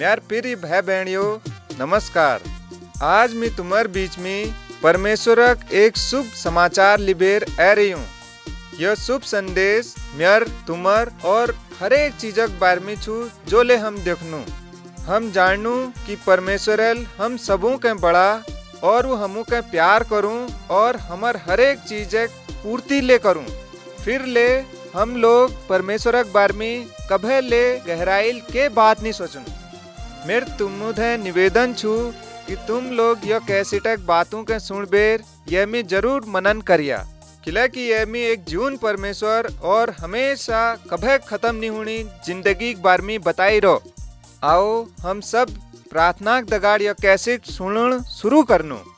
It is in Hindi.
म्यार प्रिय भाई बहनियों नमस्कार। आज मैं तुम्हारे बीच में परमेश्वरक एक शुभ समाचार लिबेर आ रही हूँ। यह शुभ संदेश म्यार तुमर और हर एक चीजक बारे में छू जो ले हम देखनू। हम जानू कि परमेश्वर हम सबों के बड़ा और वो हमू के प्यार करूं और हमार हर एक चीज पूर्ति ले करूं। फिर ले हम लोग परमेश्वरक बारे में कभे ले गहराई के बात नहीं सोचूं। मेरे तुमुधे निवेदन छू कि तुम लोग यह कैसेटक बातों के सुन बेर यह में जरूर मनन करिया, कि यह में एक जीवन परमेश्वर और हमेशा कभे खत्म नहीं होनी जिंदगी के बारे में बताई रहो। आओ हम सब प्रार्थना दगाड़ यह कैसेट सुनना शुरू करनो।